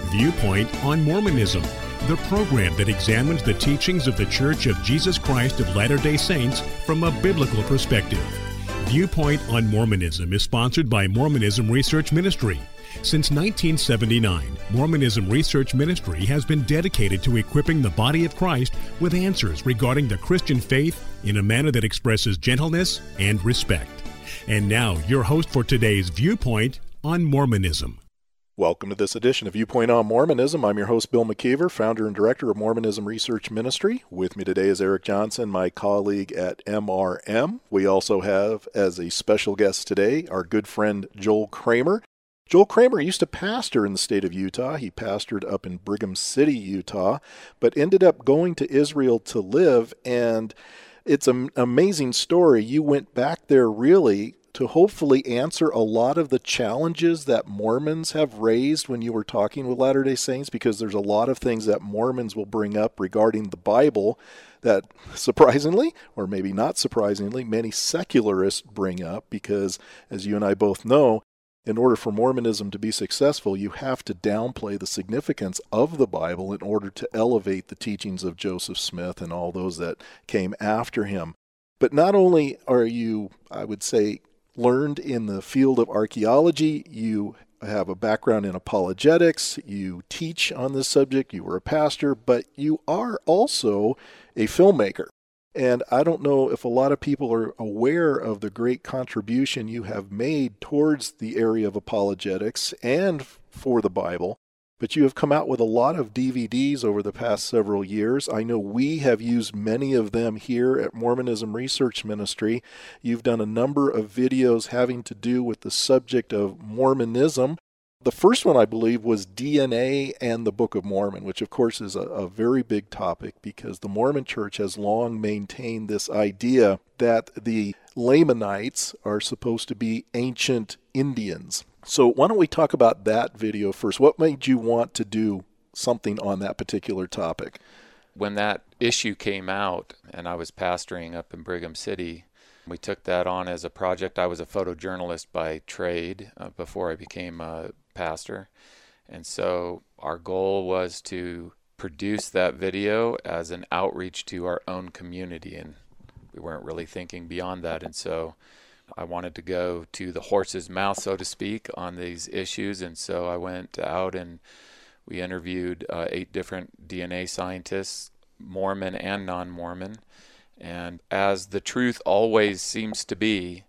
Viewpoint on Mormonism, the program that examines the teachings of the Church of Jesus Christ of Latter-day Saints from a biblical perspective. Viewpoint on Mormonism is sponsored by Mormonism Research Ministry. Since 1979, Mormonism Research Ministry has been dedicated to equipping the body of Christ with answers regarding the Christian faith in a manner that expresses gentleness and respect. And now, your host for today's Viewpoint on Mormonism. Welcome to this edition of Viewpoint on Mormonism. I'm your host, Bill McKeever, founder and director of Mormonism Research Ministry. With me today is Eric Johnson, my colleague at MRM. We also have, as a special guest today, our good friend Joel Kramer. Joel Kramer used to pastor in the state of Utah. He pastored up in Brigham City, Utah, but ended up going to Israel to live, and it's an amazing story. You went back there really to hopefully answer a lot of the challenges that Mormons have raised when you were talking with Latter-day Saints, because there's a lot of things that Mormons will bring up regarding the Bible that surprisingly, or maybe not surprisingly, many secularists bring up, because as you and I both know, in order for Mormonism to be successful, you have to downplay the significance of the Bible in order to elevate the teachings of Joseph Smith and all those that came after him. But not only are you, I would say, learned in the field of archaeology, you have a background in apologetics, you teach on this subject, you were a pastor, but you are also a filmmaker. And I don't know if a lot of people are aware of the great contribution you have made towards the area of apologetics and for the Bible, but you have come out with a lot of DVDs over the past several years. I know we have used many of them here at Mormonism Research Ministry. You've done a number of videos having to do with the subject of Mormonism. The first one, I believe, was DNA and the Book of Mormon, which of course is a very big topic, because the Mormon Church has long maintained this idea that the Lamanites are supposed to be ancient Indians. So why don't we talk about that video first? What made you want to do something on that particular topic? When that issue came out and I was pastoring up in Brigham City, we took that on as a project. I was a photojournalist by trade before I became a pastor. And so our goal was to produce that video as an outreach to our own community. And we weren't really thinking beyond that. And so I wanted to go to the horse's mouth, so to speak, on these issues. And so I went out and we interviewed 8 different DNA scientists, Mormon and non-Mormon. And as the truth always seems to be,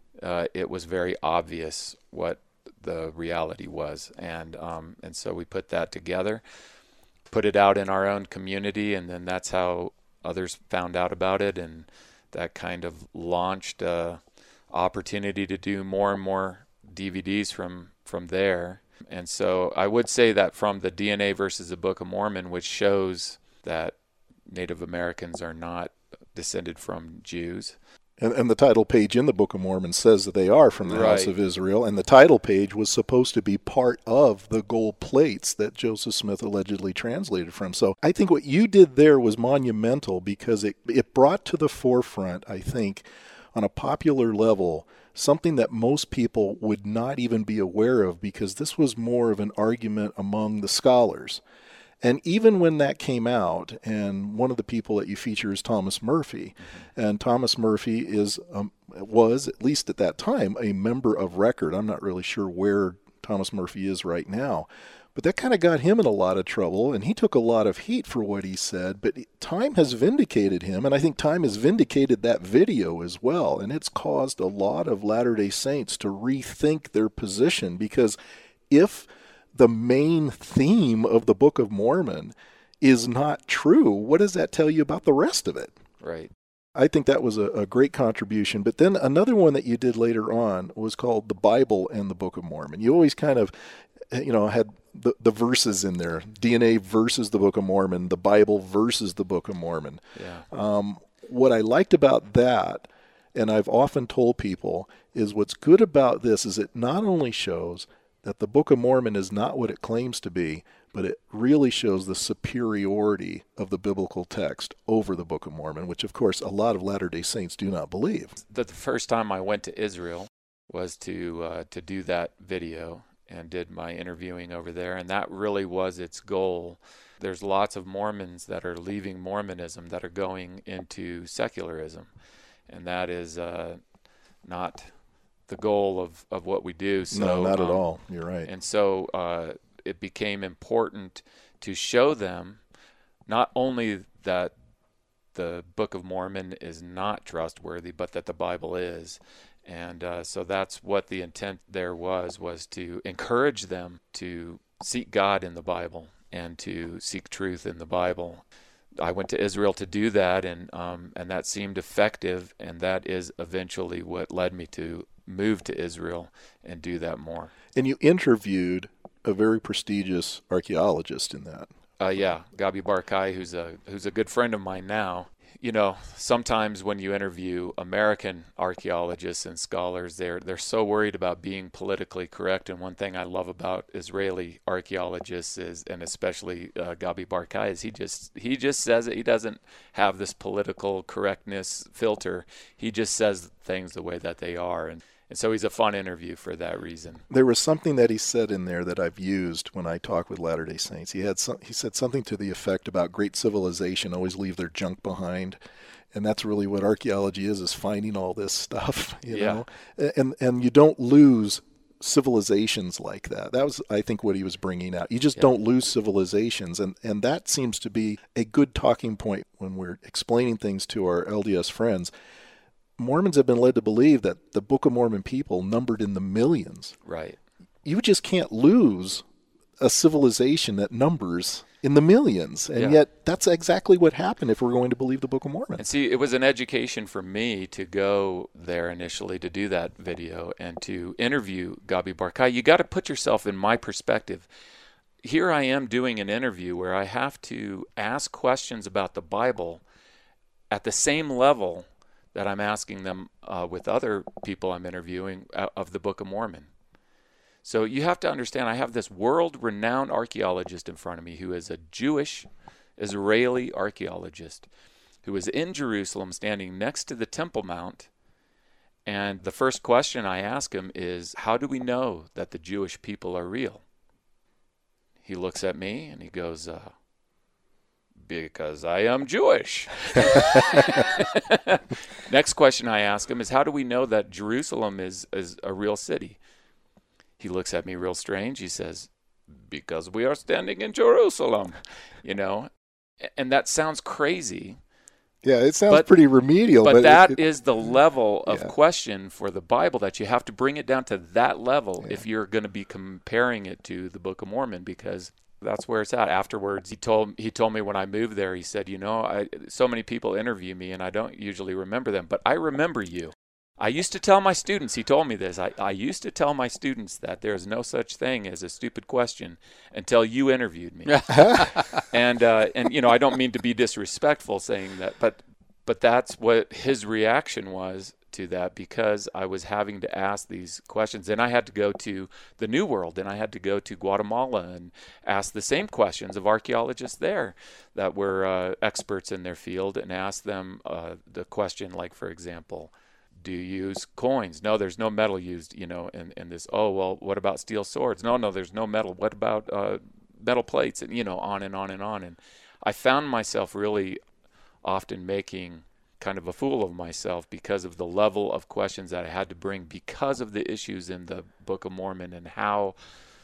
it was very obvious what the reality was. And so we put that together, put it out in our own community, and then that's how others found out about it. And that kind of launched opportunity to do more and more DVDs from there. And so I would say that from the DNA versus the Book of Mormon, which shows that Native Americans are not descended from Jews. And the title page in the Book of Mormon says that they are from the house of Israel, and the title page was supposed to be part of the gold plates that Joseph Smith allegedly translated from. So I think what you did there was monumental, because it brought to the forefront, I think, on a popular level, something that most people would not even be aware of, because this was more of an argument among the scholars. And even when that came out, and one of the people that you feature is Thomas Murphy, and Thomas Murphy was, at least at that time, a member of record. I'm not really sure where Thomas Murphy is right now, but that kind of got him in a lot of trouble, and he took a lot of heat for what he said. But time has vindicated him, and I think time has vindicated that video as well, and it's caused a lot of Latter-day Saints to rethink their position, because if the main theme of the Book of Mormon is not true, what does that tell you about the rest of it? Right. I think that was a great contribution. But then another one that you did later on was called The Bible and the Book of Mormon. You always kind of, had the verses in there. DNA versus the Book of Mormon, the Bible versus the Book of Mormon. Yeah. What I liked about that, and I've often told people, is what's good about this is it not only shows that the Book of Mormon is not what it claims to be, but it really shows the superiority of the biblical text over the Book of Mormon, which, of course, a lot of Latter-day Saints do not believe. The first time I went to Israel was to do that video, and did my interviewing over there, and that really was its goal. There's lots of Mormons that are leaving Mormonism that are going into secularism, and that is not the goal of what we do. So, no, not at all. You're right. And so it became important to show them not only that the Book of Mormon is not trustworthy, but that the Bible is. And so that's what the intent there was to encourage them to seek God in the Bible and to seek truth in the Bible. I went to Israel to do that, and that seemed effective, and that is eventually what led me to move to Israel and do that more. And you interviewed a very prestigious archaeologist in that. Yeah, Gabi Barkai, who's a good friend of mine now. You know, sometimes when you interview American archaeologists and scholars, they're so worried about being politically correct. And one thing I love about Israeli archaeologists is, and especially Gabi Barkai, is he just says it. He doesn't have this political correctness filter. He just says things the way that they are, and so he's a fun interview for that reason. There was something that he said in there that I've used when I talk with Latter-day Saints. He said something to the effect about great civilization always leave their junk behind. And that's really what archaeology is finding all this stuff, you know. And you don't lose civilizations like that. That was, I think, what he was bringing out. You just don't lose civilizations. And that seems to be a good talking point when we're explaining things to our LDS friends. Mormons have been led to believe that the Book of Mormon people numbered in the millions. Right. You just can't lose a civilization that numbers in the millions. And yet that's exactly what happened if we're going to believe the Book of Mormon. And see, it was an education for me to go there initially to do that video and to interview Gabi Barkai. You got to put yourself in my perspective. Here I am doing an interview where I have to ask questions about the Bible at the same level that I'm asking them with other people I'm interviewing of the Book of Mormon. So you have to understand, I have this world-renowned archaeologist in front of me who is a Jewish Israeli archaeologist who is in Jerusalem standing next to the Temple Mount. And the first question I ask him is, how do we know that the Jewish people are real? He looks at me and he goes, because I am Jewish. Next question I ask him is, how do we know that Jerusalem is a real city? He looks at me real strange. He says, because we are standing in Jerusalem, you know. And that sounds crazy. Yeah, it sounds pretty remedial. But that is the level of question for the Bible, that you have to bring it down to that level if you're going to be comparing it to the Book of Mormon, because that's where it's at. Afterwards, he told me when I moved there, he said, you know, so many people interview me and I don't usually remember them, but I remember you. I used to tell my students, he told me this, I used to tell my students that there's no such thing as a stupid question until you interviewed me. And you know, I don't mean to be disrespectful saying that, but that's what his reaction was to that, because I was having to ask these questions. And I had to go to the New World, and I had to go to Guatemala and ask the same questions of archaeologists there that were experts in their field, and ask them the question, like, for example, do you use coins? No, there's no metal used, you know, in this. Oh, well, what about steel swords? No, there's no metal. What about metal plates? And, you know, on and on and on. And I found myself really often making kind of a fool of myself because of the level of questions that I had to bring, because of the issues in the Book of Mormon and how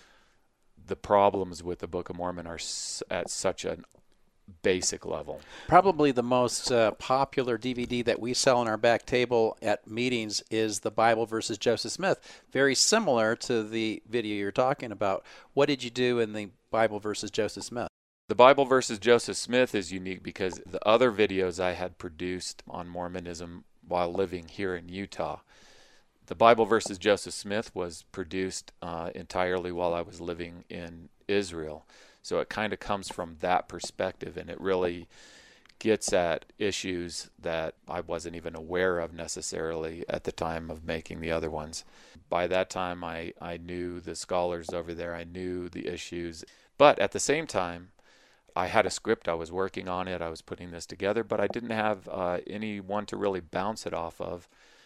the problems with the Book of Mormon are at such a basic level. Probably the most popular DVD that we sell on our back table at meetings is The Bible versus Joseph Smith. Very similar to the video you're talking about. What did you do in the Bible versus Joseph Smith? The Bible versus Joseph Smith is unique because the other videos I had produced on Mormonism while living here in Utah, the Bible versus Joseph Smith was produced entirely while I was living in Israel. So it kind of comes from that perspective, and it really gets at issues that I wasn't even aware of necessarily at the time of making the other ones. By that time, I knew the scholars over there. I knew the issues. But at the same time, I had a script. I was working on it. I was putting this together, but I didn't have anyone to really bounce it off of.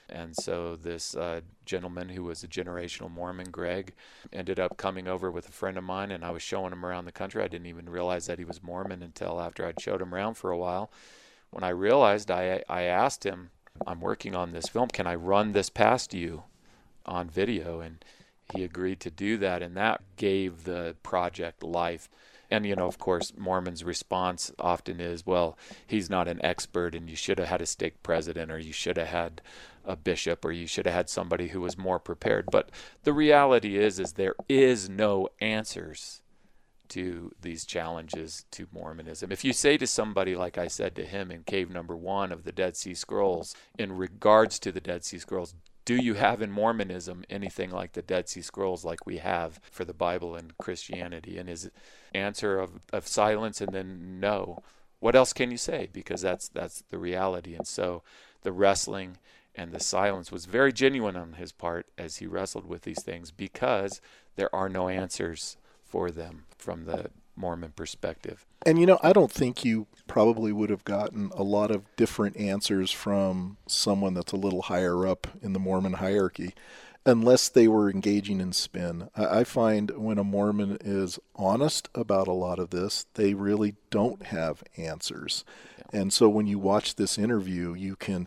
And so this gentleman who was a generational Mormon, Greg, ended up coming over with a friend of mine, and I was showing him around the country. I didn't even realize that he was Mormon until after I'd showed him around for a while. When I realized, I asked him, I'm working on this film, can I run this past you on video? And he agreed to do that, and that gave the project life. And, of course, Mormons' response often is, well, he's not an expert, and you should have had a stake president, or you should have had a bishop, or you should have had somebody who was more prepared. But the reality is there is no answers to these challenges to Mormonism. If you say to somebody, like I said to him in cave number 1 of the Dead Sea Scrolls, in regards to the Dead Sea Scrolls, do you have in Mormonism anything like the Dead Sea Scrolls like we have for the Bible and Christianity? And his answer of silence and then no. What else can you say? Because that's the reality. And so the wrestling and the silence was very genuine on his part as he wrestled with these things, because there are no answers for them from the Mormon perspective. And I don't think you probably would have gotten a lot of different answers from someone that's a little higher up in the Mormon hierarchy unless they were engaging in spin. I find when a Mormon is honest about a lot of this, they really don't have answers. Yeah. And so when you watch this interview, you can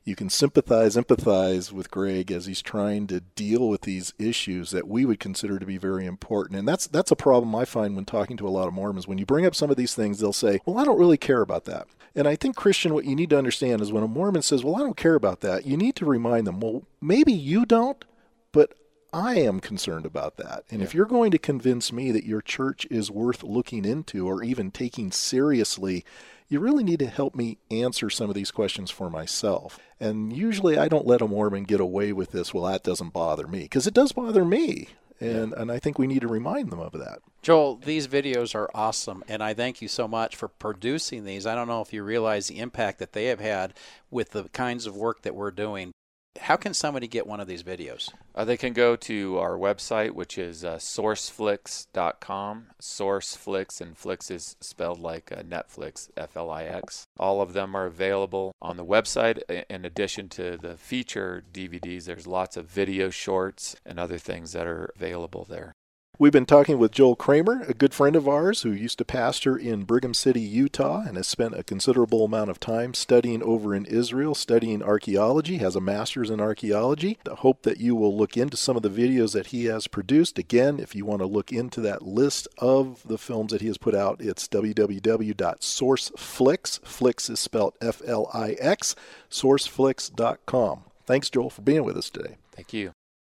empathize with Greg as he's trying to deal with these issues that we would consider to be very important. And that's a problem I find when talking to a lot of Mormons. When you bring up some of these things, they'll say, well, I don't really care about that. And I think, Christian, what you need to understand is when a Mormon says, well, I don't care about that, you need to remind them, well, maybe you don't, but I am concerned about that. And if you're going to convince me that your church is worth looking into or even taking seriously, you really need to help me answer some of these questions for myself. And usually I don't let a Mormon get away with this, well, that doesn't bother me, because it does bother me. And I think we need to remind them of that. Joel, these videos are awesome, and I thank you so much for producing these. I don't know if you realize the impact that they have had with the kinds of work that we're doing. How can somebody get one of these videos? They can go to our website, which is sourceflix.com. Sourceflix, and Flix is spelled like Netflix, F-L-I-X. All of them are available on the website. In addition to the feature DVDs, there's lots of video shorts and other things that are available there. We've been talking with Joel Kramer, a good friend of ours who used to pastor in Brigham City, Utah, and has spent a considerable amount of time studying over in Israel, studying archaeology, has a master's in archaeology. I hope that you will look into some of the videos that he has produced. Again, if you want to look into that list of the films that he has put out, it's www.sourceflix, Flix is spelled F-L-I-X, sourceflix.com. Thanks, Joel, for being with us today. Thank you.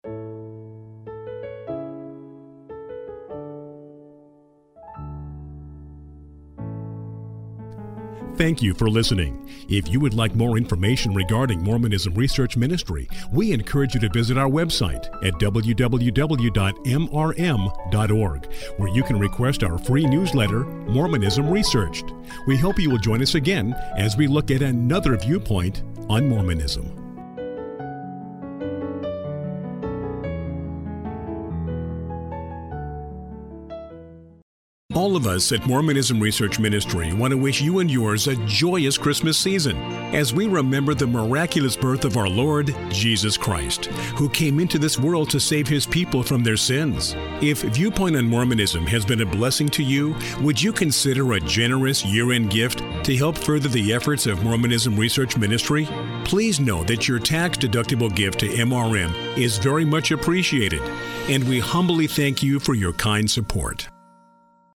Thank you for listening. If you would like more information regarding Mormonism Research Ministry, we encourage you to visit our website at www.mrm.org, where you can request our free newsletter, Mormonism Researched. We hope you will join us again as we look at another viewpoint on Mormonism. All of us at Mormonism Research Ministry want to wish you and yours a joyous Christmas season as we remember the miraculous birth of our Lord Jesus Christ, who came into this world to save his people from their sins. If Viewpoint on Mormonism has been a blessing to you, would you consider a generous year-end gift to help further the efforts of Mormonism Research Ministry? Please know that your tax-deductible gift to MRM is very much appreciated, and we humbly thank you for your kind support.